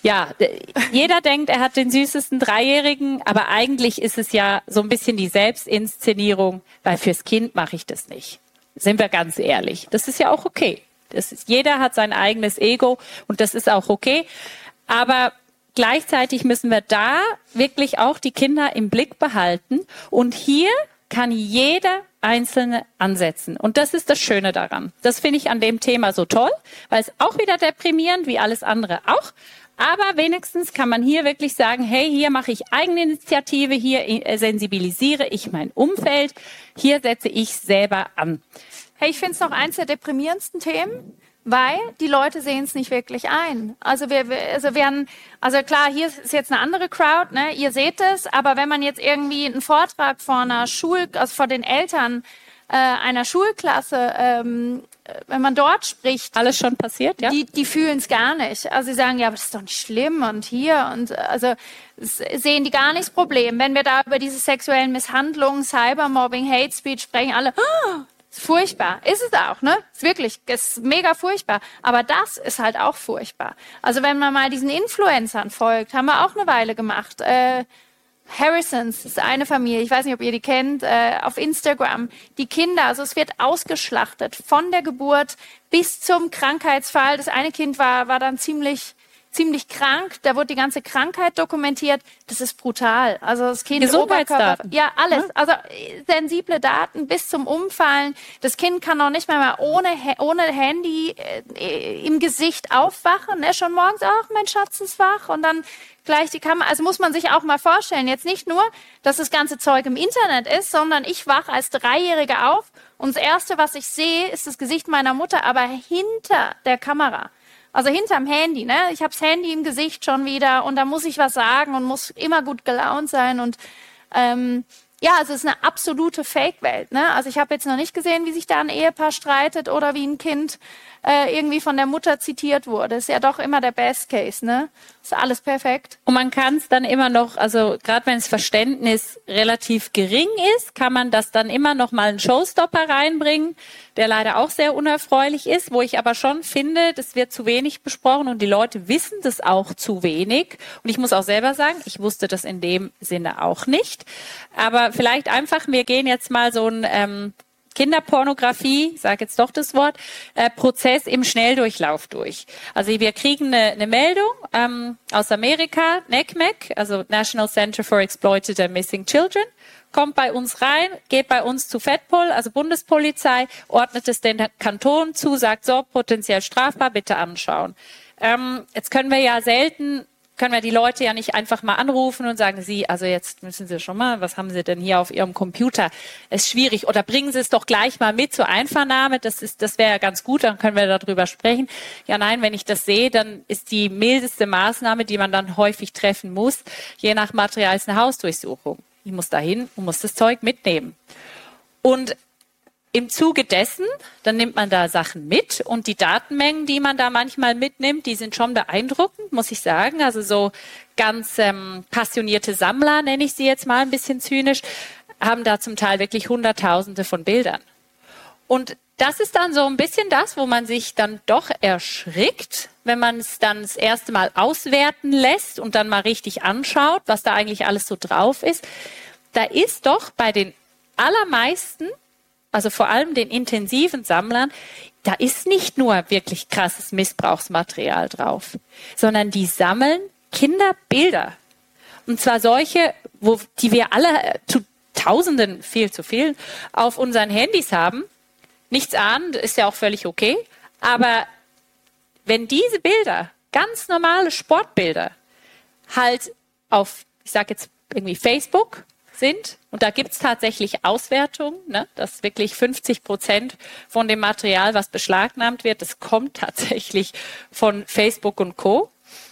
Ja, jeder denkt, er hat den süßesten Dreijährigen, aber eigentlich ist es ja so ein bisschen die Selbstinszenierung, weil fürs Kind mache ich das nicht. Sind wir ganz ehrlich. Das ist ja auch okay. Das ist, jeder hat sein eigenes Ego und das ist auch okay. Aber gleichzeitig müssen wir da wirklich auch die Kinder im Blick behalten. Und hier kann jeder Einzelne ansetzen. Und das ist das Schöne daran. Das finde ich an dem Thema so toll, weil es auch wieder deprimierend, wie alles andere auch. Aber wenigstens kann man hier wirklich sagen, hey, hier mache ich Eigeninitiative, hier sensibilisiere ich mein Umfeld, hier setze ich selber an. Hey, ich finde es noch eins der deprimierendsten Themen, weil die Leute sehen es nicht wirklich ein. Also wir, also wir haben, also klar, hier ist jetzt eine andere Crowd, ne? Ihr seht es, aber wenn man jetzt irgendwie einen Vortrag vor einer Schul, also vor den Eltern äh, einer Schulklasse, ähm, wenn man dort spricht, alles schon passiert, ja? Die, die fühlen es gar nicht. Also sie sagen, ja, aber das ist doch nicht schlimm und hier und also sehen die gar nicht das Problem. Wenn wir da über diese sexuellen Misshandlungen, Cybermobbing, Hate Speech sprechen, alle, oh, ist furchtbar. Ist es auch, ne? Ist wirklich, ist mega furchtbar. Aber das ist halt auch furchtbar. Also wenn man mal diesen Influencern folgt, haben wir auch eine Weile gemacht. Äh, Harrisons ist eine Familie, ich weiß nicht, ob ihr die kennt, äh, auf Instagram. Die Kinder, also es wird ausgeschlachtet von der Geburt bis zum Krankheitsfall. Das eine Kind war, war dann ziemlich, ziemlich krank. Da wurde die ganze Krankheit dokumentiert. Das ist brutal. Also das Kind, Gesundheitsdaten. Oberkörper, ja, alles. Also sensible Daten bis zum Umfallen. Das Kind kann noch nicht mal mehr ohne, ohne Handy äh, im Gesicht aufwachen. Ne? Schon morgens, ach, mein Schatz ist wach. Und dann gleich die Kamera, also muss man sich auch mal vorstellen, jetzt nicht nur, dass das ganze Zeug im Internet ist, sondern ich wache als Dreijährige auf und das Erste, was ich sehe, ist das Gesicht meiner Mutter, aber hinter der Kamera. Also hinterm Handy, ne? Ich habe das Handy im Gesicht schon wieder und da muss ich was sagen und muss immer gut gelaunt sein und ähm, ja, also es ist eine absolute Fake-Welt, ne? Also ich habe jetzt noch nicht gesehen, wie sich da ein Ehepaar streitet oder wie ein Kind äh, irgendwie von der Mutter zitiert wurde. Ist ja doch immer der Best Case, ne? Ist alles perfekt. Und man kann es dann immer noch, also gerade wenn das Verständnis relativ gering ist, kann man das dann immer noch mal einen Showstopper reinbringen, der leider auch sehr unerfreulich ist, wo ich aber schon finde, das wird zu wenig besprochen und die Leute wissen das auch zu wenig. Und ich muss auch selber sagen, ich wusste das in dem Sinne auch nicht. Aber vielleicht einfach, wir gehen jetzt mal so ein ähm, Kinderpornografie, ich sage jetzt doch das Wort, äh, Prozess im Schnelldurchlauf durch. Also wir kriegen eine, eine Meldung ähm, aus Amerika, N E C M E C, also National Center for Exploited and Missing Children, kommt bei uns rein, geht bei uns zu FEDPOL, also Bundespolizei, ordnet es den Kanton zu, sagt so, potenziell strafbar, bitte anschauen. Ähm, jetzt können wir ja selten können wir die Leute ja nicht einfach mal anrufen und sagen, Sie, also jetzt müssen Sie schon mal, was haben Sie denn hier auf Ihrem Computer? Ist schwierig. Oder bringen Sie es doch gleich mal mit zur Einvernahme. Das ist, das wäre ja ganz gut, dann können wir darüber sprechen. Ja, nein, wenn ich das sehe, dann ist die mildeste Maßnahme, die man dann häufig treffen muss, je nach Material, ist eine Hausdurchsuchung. Ich muss dahin und muss das Zeug mitnehmen. Und im Zuge dessen, dann nimmt man da Sachen mit und die Datenmengen, die man da manchmal mitnimmt, die sind schon beeindruckend, muss ich sagen. Also so ganz ähm, passionierte Sammler, nenne ich sie jetzt mal ein bisschen zynisch, haben da zum Teil wirklich Hunderttausende von Bildern. Und das ist dann so ein bisschen das, wo man sich dann doch erschrickt, wenn man es dann das erste Mal auswerten lässt und dann mal richtig anschaut, was da eigentlich alles so drauf ist. Da ist doch bei den allermeisten, also vor allem den intensiven Sammlern, da ist nicht nur wirklich krasses Missbrauchsmaterial drauf, sondern die sammeln Kinderbilder. Und zwar solche, wo, die wir alle zu Tausenden, viel zu viel, auf unseren Handys haben. Nichts ahnen, ist ja auch völlig okay. Aber wenn diese Bilder, ganz normale Sportbilder, halt auf, ich sage jetzt irgendwie Facebook sind, und da gibt's tatsächlich Auswertungen, ne, dass wirklich fünfzig Prozent von dem Material, was beschlagnahmt wird, das kommt tatsächlich von Facebook und Co.,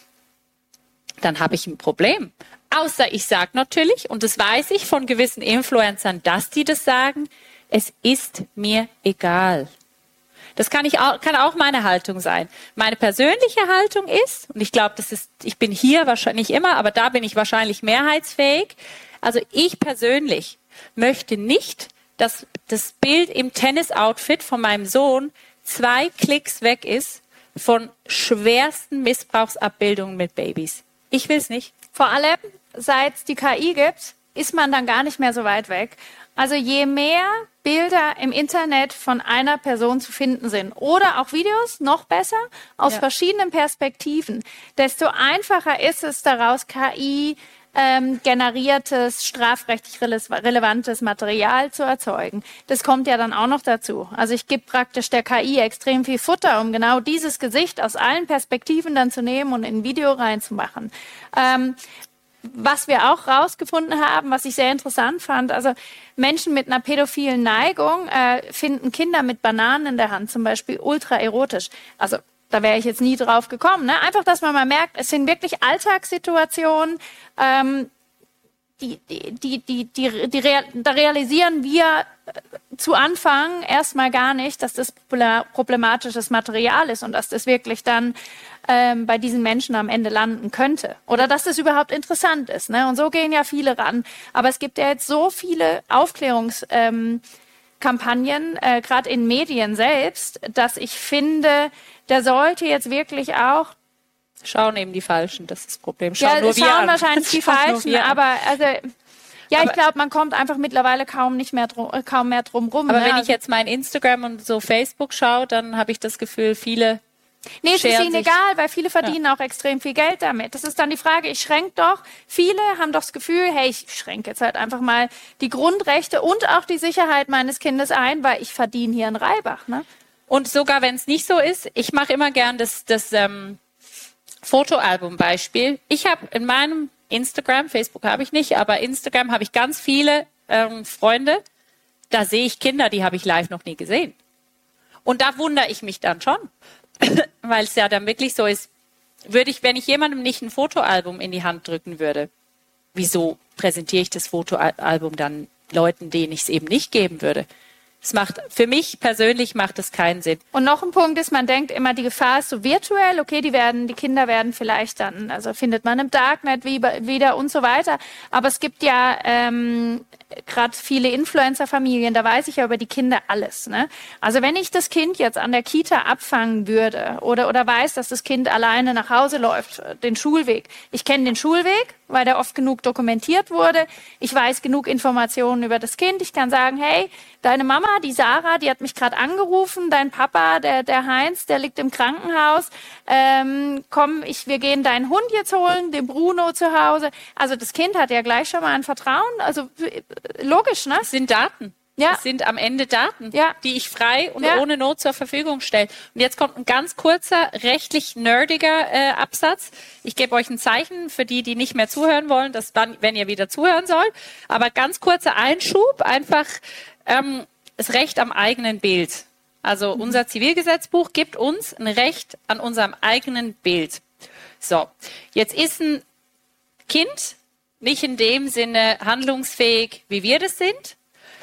dann habe ich ein Problem. Außer ich sage natürlich, und das weiß ich von gewissen Influencern, dass die das sagen, es ist mir egal. Das kann, ich auch, kann auch meine Haltung sein. Meine persönliche Haltung ist, und ich glaube, das ist, ich bin hier wahrscheinlich nicht immer, aber da bin ich wahrscheinlich mehrheitsfähig. Also ich persönlich möchte nicht, dass das Bild im Tennis-Outfit von meinem Sohn zwei Klicks weg ist von schwersten Missbrauchsabbildungen mit Babys. Ich will es nicht. Vor allem, seit es die K I gibt, ist man dann gar nicht mehr so weit weg. Also je mehr Bilder im Internet von einer Person zu finden sind oder auch Videos, noch besser, aus ja. verschiedenen Perspektiven, desto einfacher ist es, daraus K I ähm, generiertes, strafrechtlich rele- relevantes Material zu erzeugen. Das kommt ja dann auch noch dazu. Also ich gebe praktisch der K I extrem viel Futter, um genau dieses Gesicht aus allen Perspektiven dann zu nehmen und in ein Video reinzumachen. Ähm, Was wir auch rausgefunden haben, was ich sehr interessant fand, also Menschen mit einer pädophilen Neigung äh, finden Kinder mit Bananen in der Hand zum Beispiel ultra erotisch. Also da wäre ich jetzt nie drauf gekommen. Ne? Einfach, dass man mal merkt, es sind wirklich Alltagssituationen, ähm, die, die, die, die, die, die real, da realisieren wir äh, zu Anfang erstmal gar nicht, dass das problematisches Material ist und dass das wirklich dann ähm, bei diesen Menschen am Ende landen könnte. Oder dass das überhaupt interessant ist. Ne? Und so gehen ja viele ran. Aber es gibt ja jetzt so viele Aufklärungskampagnen, ähm, äh, gerade in Medien selbst, dass ich finde, der sollte jetzt wirklich auch Schauen eben die Falschen, das ist das Problem. Schauen ja, nur wir schauen an. wahrscheinlich die Falschen, aber also ja, aber ich glaube, man kommt einfach mittlerweile kaum nicht mehr drum, kaum mehr drum rum. Aber ne? wenn ich jetzt mein Instagram und so Facebook schaue, dann habe ich das Gefühl, viele Nee, es ist ihnen egal, weil viele verdienen ja. auch extrem viel Geld damit. Das ist dann die Frage, ich schränke doch, viele haben doch das Gefühl, hey, ich schränke jetzt halt einfach mal die Grundrechte und auch die Sicherheit meines Kindes ein, weil ich verdiene hier in Reibach. Ne? Und sogar wenn es nicht so ist, ich mache immer gern das, das ähm, Fotoalbum-Beispiel. Ich habe in meinem Instagram, Facebook habe ich nicht, aber Instagram habe ich ganz viele ähm, Freunde, da sehe ich Kinder, die habe ich live noch nie gesehen. Und da wundere ich mich dann schon, weil es ja dann wirklich so ist, würde ich, wenn ich jemandem nicht ein Fotoalbum in die Hand drücken würde, wieso präsentiere ich das Fotoalbum dann Leuten, denen ich es eben nicht geben würde? Es macht, für mich persönlich macht es keinen Sinn. Und noch ein Punkt ist, man denkt immer, die Gefahr ist so virtuell, okay, die werden, die Kinder werden vielleicht dann, also findet man im Darknet wieder und so weiter. Aber es gibt ja ähm, gerade viele Influencer-Familien, da weiß ich ja über die Kinder alles. Ne? Also wenn ich das Kind jetzt an der Kita abfangen würde oder, oder weiß, dass das Kind alleine nach Hause läuft, den Schulweg. Ich kenne den Schulweg, weil der oft genug dokumentiert wurde. Ich weiß genug Informationen über das Kind. Ich kann sagen, hey, deine Mama, die Sarah, die hat mich gerade angerufen. Dein Papa, der, der Heinz, der liegt im Krankenhaus. Ähm, komm, ich, wir gehen deinen Hund jetzt holen, den Bruno zu Hause. Also das Kind hat ja gleich schon mal ein Vertrauen. Also logisch, ne? Das sind Daten. Ja. Das sind am Ende Daten, ja. die ich frei und ja. ohne Not zur Verfügung stelle. Und jetzt kommt ein ganz kurzer, rechtlich nerdiger äh, Absatz. Ich gebe euch ein Zeichen für die, die nicht mehr zuhören wollen, dass dann, wenn ihr wieder zuhören sollt. Aber ganz kurzer Einschub, einfach ähm, das Recht am eigenen Bild. Also mhm. unser Zivilgesetzbuch gibt uns ein Recht an unserem eigenen Bild. So, jetzt ist ein Kind nicht in dem Sinne handlungsfähig, wie wir das sind.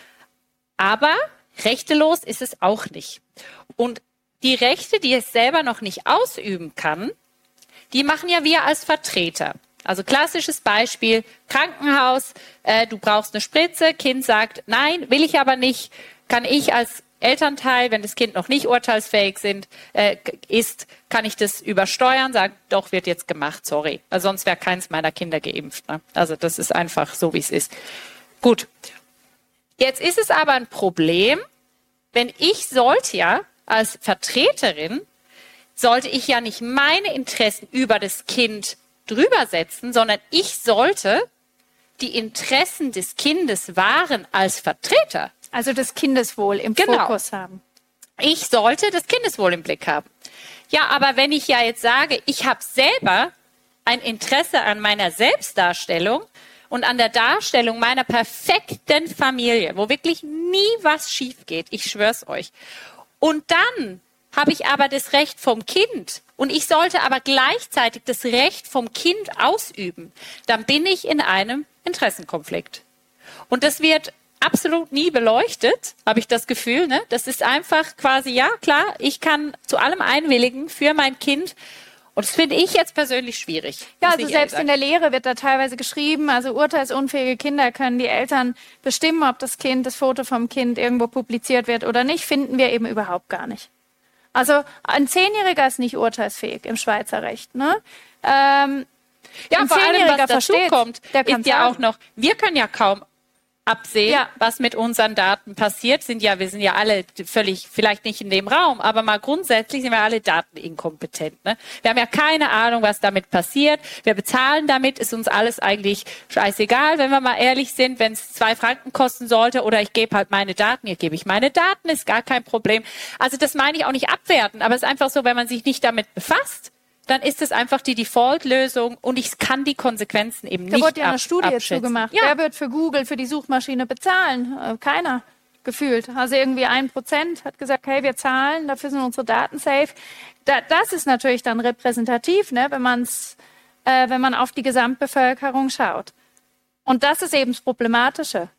Aber rechtelos ist es auch nicht. Und die Rechte, die es selber noch nicht ausüben kann, die machen ja wir als Vertreter. Also klassisches Beispiel, Krankenhaus, äh, du brauchst eine Spritze, Kind sagt, nein, will ich aber nicht, kann ich als Elternteil, wenn das Kind noch nicht urteilsfähig sind, äh, ist, kann ich das übersteuern, sagen, doch, wird jetzt gemacht, sorry. Weil sonst wäre keins meiner Kinder geimpft. Ne? Also das ist einfach so, wie es ist. Gut. Jetzt ist es aber ein Problem, wenn ich sollte ja als Vertreterin, sollte ich ja nicht meine Interessen über das Kind drüber setzen, sondern ich sollte die Interessen des Kindes wahren als Vertreter. Also das Kindeswohl im genau. Fokus haben. Ich sollte das Kindeswohl im Blick haben. Ja, aber wenn ich ja jetzt sage, ich habe selber ein Interesse an meiner Selbstdarstellung, und an der Darstellung meiner perfekten Familie, wo wirklich nie was schief geht, ich schwör's euch. Und dann habe ich aber das Recht vom Kind und ich sollte aber gleichzeitig das Recht vom Kind ausüben. Dann bin ich in einem Interessenkonflikt. Und das wird absolut nie beleuchtet, habe ich das Gefühl. Ne? Das ist einfach quasi, ja klar, ich kann zu allem einwilligen für mein Kind. Und das finde ich jetzt persönlich schwierig. Ja, also selbst in der Lehre wird da teilweise geschrieben, also urteilsunfähige Kinder können die Eltern bestimmen, ob das Kind, das Foto vom Kind irgendwo publiziert wird oder nicht, finden wir eben überhaupt gar nicht. Also ein Zehnjähriger ist nicht urteilsfähig im Schweizer Recht. Ne? Ähm, ja, ein vor allem, was dazu versteht, kommt, ist ja sagen. auch noch, wir können ja kaum absehen, ja. was mit unseren Daten passiert. Sind ja, wir sind ja alle völlig, vielleicht nicht in dem Raum, aber mal grundsätzlich sind wir alle dateninkompetent. Ne? Wir haben ja keine Ahnung, was damit passiert. Wir bezahlen damit, ist uns alles eigentlich scheißegal, wenn wir mal ehrlich sind, wenn es zwei Franken kosten sollte oder ich gebe halt meine Daten, hier gebe ich meine Daten, ist gar kein Problem. Also das meine ich auch nicht abwerten, aber es ist einfach so, wenn man sich nicht damit befasst, dann ist es einfach die Default-Lösung und ich kann die Konsequenzen eben nicht abschätzen. Da wurde ja eine Studie zugemacht. Ja. Wer wird für Google, für die Suchmaschine bezahlen? Äh, keiner, gefühlt. Also irgendwie ein Prozent hat gesagt, hey, wir zahlen, dafür sind unsere Daten safe. Da, das ist natürlich dann repräsentativ, ne, wenn, man's, äh, wenn man auf die Gesamtbevölkerung schaut. Und das ist eben das Problematische.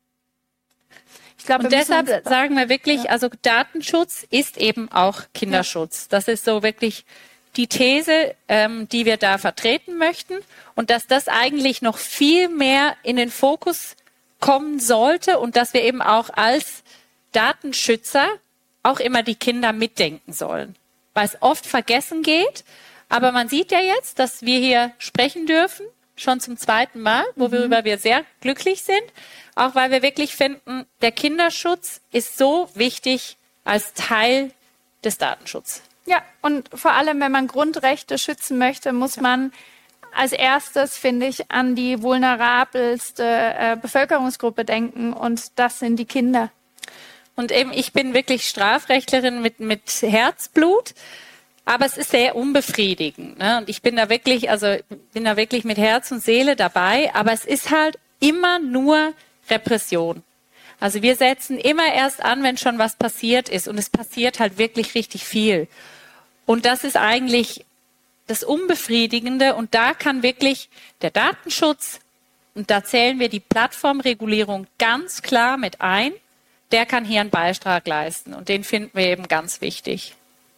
Ich glaube, und deshalb sagen wir wirklich, ja. also Datenschutz ist eben auch Kinderschutz. Ja. Das ist so wirklich die These, ähm, die wir da vertreten möchten und dass das eigentlich noch viel mehr in den Fokus kommen sollte und dass wir eben auch als Datenschützer auch immer die Kinder mitdenken sollen, weil es oft vergessen geht. Aber man sieht ja jetzt, dass wir hier sprechen dürfen, schon zum zweiten Mal, worüber mhm. wir sehr glücklich sind, auch weil wir wirklich finden, der Kinderschutz ist so wichtig als Teil des Datenschutzes. Ja, und vor allem, wenn man Grundrechte schützen möchte, muss man als erstes, finde ich, an die vulnerabelste äh, Bevölkerungsgruppe denken und das sind die Kinder. Und eben, ich bin wirklich Strafrechtlerin mit, mit Herzblut, aber es ist sehr unbefriedigend. Ne? Und ich bin da wirklich, also bin da wirklich mit Herz und Seele dabei, aber es ist halt immer nur Repression. Also wir setzen immer erst an, wenn schon was passiert ist und es passiert halt wirklich richtig viel. Und das ist eigentlich das Unbefriedigende und da kann wirklich der Datenschutz, und da zählen wir die Plattformregulierung ganz klar mit ein, der kann hier einen Beitrag leisten und den finden wir eben ganz wichtig.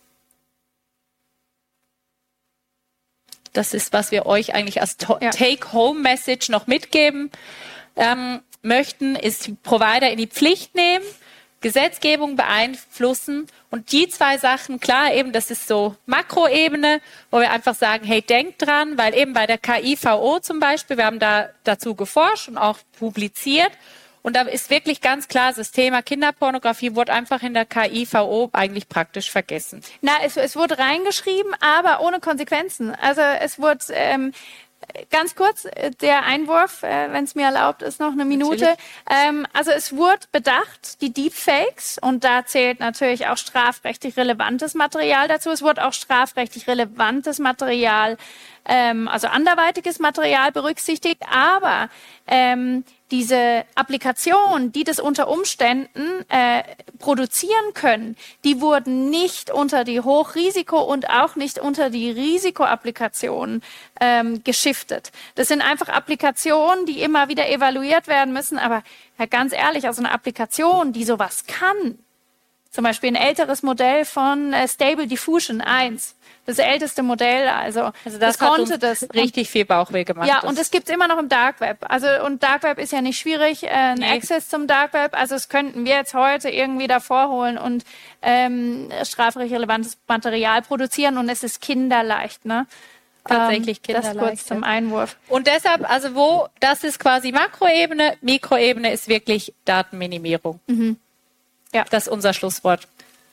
Das ist, was wir euch eigentlich als Take-Home-Message noch mitgeben ähm, möchten, ist Provider in die Pflicht nehmen, Gesetzgebung beeinflussen und die zwei Sachen, klar eben, das ist so Makroebene, wo wir einfach sagen, hey, denkt dran, weil eben bei der K I V O zum Beispiel, wir haben da dazu geforscht und auch publiziert und da ist wirklich ganz klar, das Thema Kinderpornografie wurde einfach in der K I V O eigentlich praktisch vergessen. Na, es, es wurde reingeschrieben, aber ohne Konsequenzen. Also es wurde... Ähm Ganz kurz, der Einwurf, äh, wenn es mir erlaubt ist, noch eine Minute. Ähm, also es wurde bedacht, die Deepfakes, und da zählt natürlich auch strafrechtlich relevantes Material dazu. Es wurde auch strafrechtlich relevantes Material, ähm, also anderweitiges Material berücksichtigt, aber ähm, diese Applikationen, die das unter Umständen äh, produzieren können, die wurden nicht unter die Hochrisiko- und auch nicht unter die Risikoapplikationen ähm, geschiftet. Das sind einfach Applikationen, die immer wieder evaluiert werden müssen. Aber ja, ganz ehrlich, also eine Applikation, die sowas kann, zum Beispiel ein älteres Modell von äh, Stable Diffusion eins, das älteste Modell, also, also das, das konnte hat uns das richtig viel Bauchweh gemacht. Ja, und es gibt's immer noch im Dark Web. Also und Dark Web ist ja nicht schwierig, äh, ein nee. Access zum Dark Web. Also das könnten wir jetzt heute irgendwie davor holen und ähm, strafrechtlich relevantes Material produzieren und es ist kinderleicht, ne? Tatsächlich ähm, kinderleicht. Das kurz zum Einwurf. Und deshalb, also wo, das ist quasi Makroebene, Mikroebene ist wirklich Datenminimierung. Mhm. Ja. Das ist unser Schlusswort.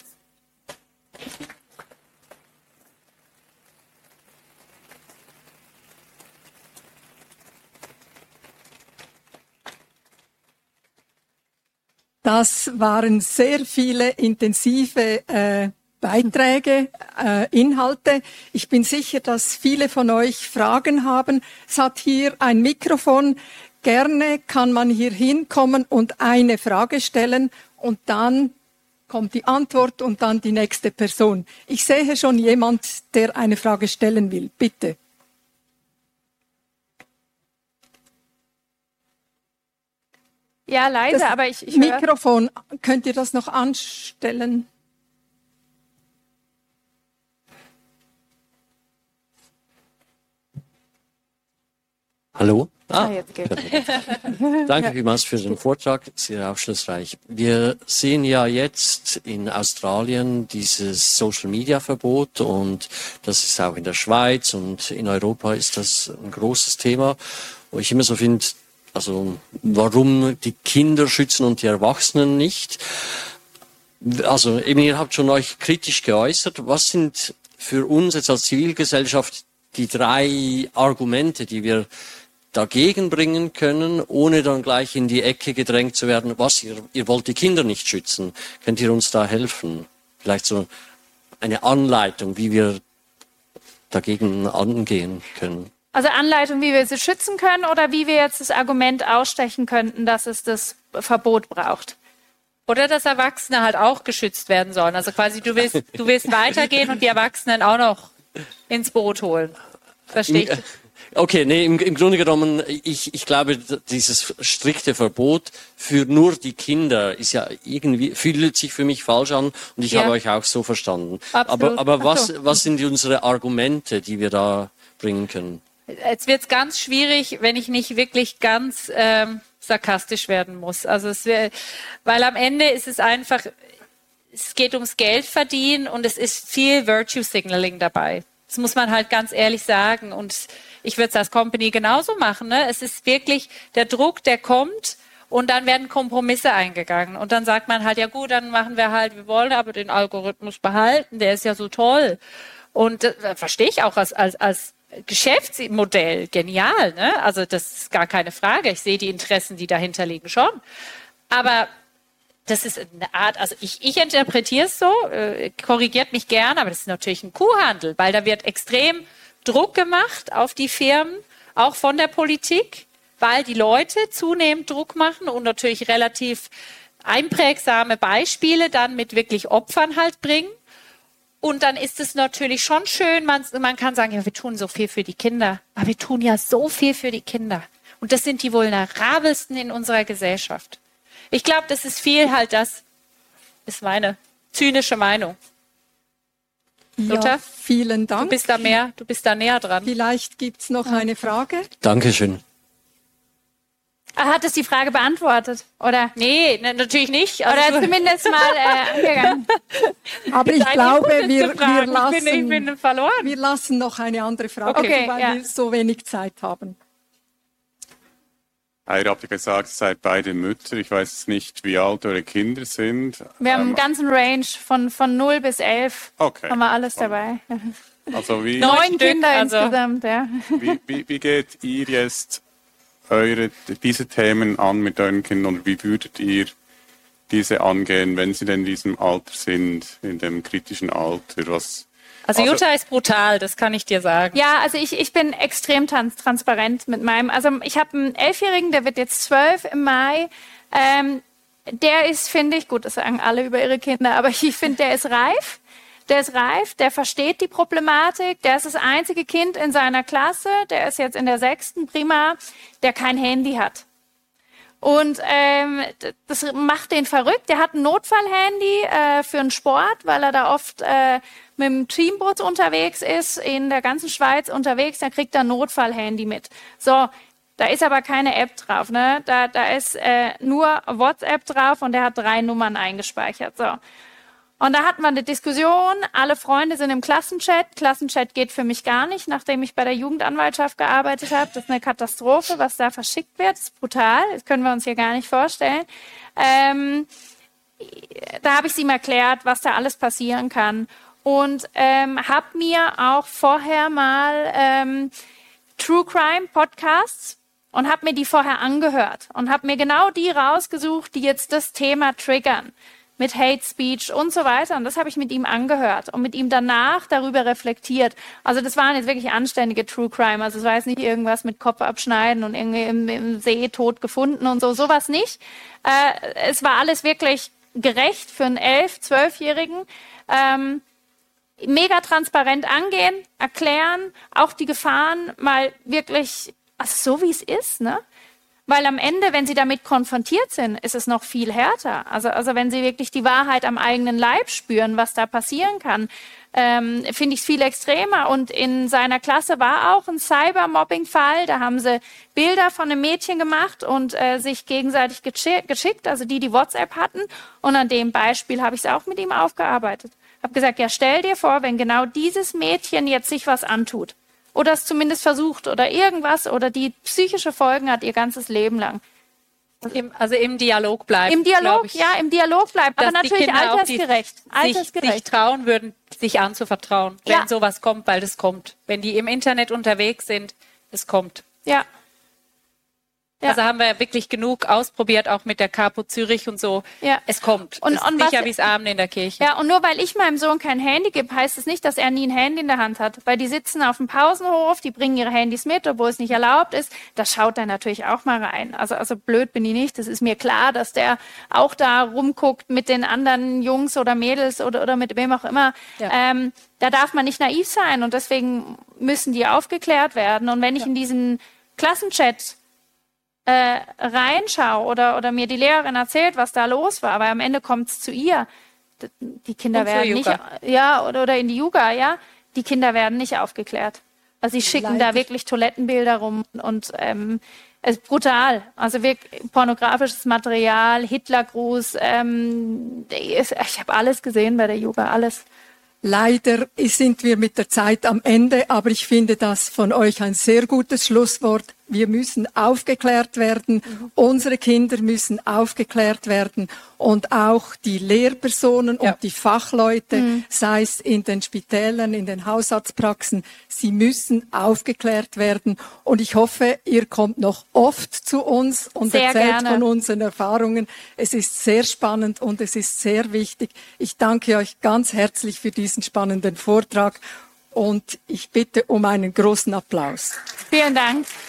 Das waren sehr viele intensive äh, Beiträge, äh, Inhalte. Ich bin sicher, dass viele von euch Fragen haben. Es hat hier ein Mikrofon. Gerne kann man hier hinkommen und eine Frage stellen und dann kommt die Antwort und dann die nächste Person. Ich sehe schon jemand, der eine Frage stellen will. Bitte. Ja, leise, das aber ich, ich Mikrofon, könnt ihr das noch anstellen? Hallo? ah, jetzt geht's. Danke vielmals für den Vortrag, sehr aufschlussreich. Wir sehen ja jetzt in Australien dieses Social-Media-Verbot und das ist auch in der Schweiz und in Europa ist das ein großes Thema, wo ich immer so finde, also warum die Kinder schützen und die Erwachsenen nicht. Also eben, ihr habt schon euch kritisch geäußert. Was sind für uns jetzt als Zivilgesellschaft die drei Argumente, die wir dagegen bringen können, ohne dann gleich in die Ecke gedrängt zu werden, was, ihr, ihr wollt die Kinder nicht schützen. Könnt ihr uns da helfen? Vielleicht so eine Anleitung, wie wir dagegen angehen können. Also Anleitung, wie wir sie schützen können oder wie wir jetzt das Argument ausstechen könnten, dass es das Verbot braucht. Oder dass Erwachsene halt auch geschützt werden sollen. Also quasi du willst, du willst weitergehen und die Erwachsenen auch noch ins Boot holen. Verstehe ich. Okay, nee, im, im Grunde genommen, ich, ich glaube, dieses strikte Verbot für nur die Kinder ist ja irgendwie, fühlt sich für mich falsch an und ich ja. habe euch auch so verstanden. Absolut. Aber, aber was, so. was sind unsere Argumente, die wir da bringen können? Jetzt wird es ganz schwierig, wenn ich nicht wirklich ganz ähm, sarkastisch werden muss. Also es wär, weil am Ende ist es einfach, es geht ums Geld verdienen und es ist viel Virtue Signaling dabei. Das muss man halt ganz ehrlich sagen. Und ich würde es als Company genauso machen. Ne? Es ist wirklich der Druck, der kommt und dann werden Kompromisse eingegangen. Und dann sagt man halt, ja gut, dann machen wir halt, wir wollen aber den Algorithmus behalten, der ist ja so toll. Und das äh, verstehe ich auch als, als, als Geschäftsmodell genial. Ne? Also das ist gar keine Frage. Ich sehe die Interessen, die dahinter liegen, schon. Aber das ist eine Art, also ich, ich interpretiere es so, äh, korrigiert mich gerne, aber das ist natürlich ein Kuhhandel, weil da wird extrem Druck gemacht auf die Firmen, auch von der Politik, weil die Leute zunehmend Druck machen und natürlich relativ einprägsame Beispiele dann mit wirklich Opfern halt bringen. Und dann ist es natürlich schon schön, man, man kann sagen, ja, wir tun so viel für die Kinder, aber wir tun ja so viel für die Kinder. Und das sind die vulnerabelsten in unserer Gesellschaft. Ich glaube, das ist viel halt, das ist meine zynische Meinung. Ja, Luther, vielen Dank. du bist da mehr, du bist da näher dran. Vielleicht gibt es noch eine Frage. Dankeschön. Ah, hat es die Frage beantwortet? Oder? Nee, ne, natürlich nicht. Also Oder zumindest mal äh, angegangen. Aber ich glaube, wir, wir, lassen, ich, bin, ich bin verloren. wir lassen noch eine andere Frage, Okay, weil ja. wir so wenig Zeit haben. Ihr habt ja gesagt, ihr seid beide Mütter. Ich weiß nicht, wie alt eure Kinder sind. Wir haben einen Ähm, ganzen Range von, von null bis elf. Okay. Haben wir alles dabei. Also wie, Neun Neun Stück, Kinder also. insgesamt, ja. wie, wie, wie geht ihr jetzt eure, diese Themen an mit euren Kindern und wie würdet ihr diese angehen, wenn sie denn in diesem Alter sind, in dem kritischen Alter? Was, Also Also- Jutta ist brutal, das kann ich dir sagen. Ja, also ich, ich bin extrem trans transparent mit meinem, also ich habe einen Elfjährigen, der wird jetzt zwölf im Mai. Ähm, der ist, finde ich, gut, das sagen alle über ihre Kinder, aber ich finde, der ist reif. Der ist reif, der versteht die Problematik, der ist das einzige Kind in seiner Klasse, der ist jetzt in der sechsten Primar, der kein Handy hat. Und ähm, das macht den verrückt. Der hat ein Notfallhandy äh, für den Sport, weil er da oft äh, mit dem Teambus unterwegs ist, in der ganzen Schweiz unterwegs, da kriegt er ein Notfallhandy mit. So, da ist aber keine App drauf, ne? Da, da ist äh, nur WhatsApp drauf und der hat drei Nummern eingespeichert. So. Und da hatten wir eine Diskussion, alle Freunde sind im Klassenchat. Klassenchat geht für mich gar nicht, nachdem ich bei der Jugendanwaltschaft gearbeitet habe. Das ist eine Katastrophe, was da verschickt wird. Das ist brutal, das können wir uns hier gar nicht vorstellen. Ähm, da habe ich es ihm erklärt, was da alles passieren kann. Und ähm, habe mir auch vorher mal ähm, True Crime Podcasts und habe mir die vorher angehört und habe mir genau die rausgesucht, die jetzt das Thema triggern. Mit Hate Speech und so weiter. Und das habe ich mit ihm angehört und mit ihm danach darüber reflektiert. Also das waren jetzt wirklich anständige True Crime. Also es war jetzt nicht irgendwas mit Kopf abschneiden und irgendwie im, im See tot gefunden und so. Sowas nicht. Äh, es war alles wirklich gerecht für einen elf-, zwölfjährigen. Ähm, mega transparent angehen, erklären, auch die Gefahren mal wirklich, also so wie es ist, ne? Weil am Ende, wenn sie damit konfrontiert sind, ist es noch viel härter. Also, also wenn sie wirklich die Wahrheit am eigenen Leib spüren, was da passieren kann, ähm, finde ich es viel extremer. Und in seiner Klasse war auch ein Cybermobbing-Fall. Da haben sie Bilder von einem Mädchen gemacht und äh, sich gegenseitig geschickt, also die, die WhatsApp hatten. Und an dem Beispiel habe ich es auch mit ihm aufgearbeitet. Habe gesagt, ja, stell dir vor, wenn genau dieses Mädchen jetzt sich was antut. Oder es zumindest versucht oder irgendwas oder die psychische Folgen hat ihr ganzes Leben lang. Im, also im Dialog bleiben. Im Dialog, ich, ja, im Dialog bleiben, aber natürlich altersgerecht. Die, altersgerecht. Sich, sich trauen würden, sich anzuvertrauen, wenn ja. sowas kommt, weil das kommt. Wenn die im Internet unterwegs sind, es kommt. Ja. Ja. Also haben wir wirklich genug ausprobiert, auch mit der Capo Zürich und so. Ja. Es kommt. Und, das und ist sicher wie das Abend in der Kirche. Ja, und nur weil ich meinem Sohn kein Handy gebe, heißt es das nicht, dass er nie ein Handy in der Hand hat. Weil die sitzen auf dem Pausenhof, die bringen ihre Handys mit, obwohl es nicht erlaubt ist. Da schaut er natürlich auch mal rein. Also, also blöd bin ich nicht. Das ist mir klar, dass der auch da rumguckt mit den anderen Jungs oder Mädels oder, oder mit wem auch immer. Ja. Ähm, da darf man nicht naiv sein und deswegen müssen die aufgeklärt werden. Und wenn ich ja. in diesen Klassenchat Äh, reinschaue oder, oder mir die Lehrerin erzählt, was da los war, aber am Ende kommt es zu ihr. Die Kinder werden nicht, ja, oder, oder in die Juga, ja, die Kinder werden nicht aufgeklärt. Also sie schicken Leider. da wirklich Toilettenbilder rum und ähm, es ist brutal. Also wirklich pornografisches Material, Hitlergruß, ähm, ich habe alles gesehen bei der Juga, alles. Leider sind wir mit der Zeit am Ende, aber ich finde das von euch ein sehr gutes Schlusswort. Wir müssen aufgeklärt werden, mhm. unsere Kinder müssen aufgeklärt werden und auch die Lehrpersonen ja. und die Fachleute, mhm. sei es in den Spitälern, in den Hausarztpraxen, sie müssen aufgeklärt werden. Und ich hoffe, ihr kommt noch oft zu uns und sehr erzählt gerne. von unseren Erfahrungen. Es ist sehr spannend und es ist sehr wichtig. Ich danke euch ganz herzlich für diesen spannenden Vortrag und ich bitte um einen großen Applaus. Vielen Dank.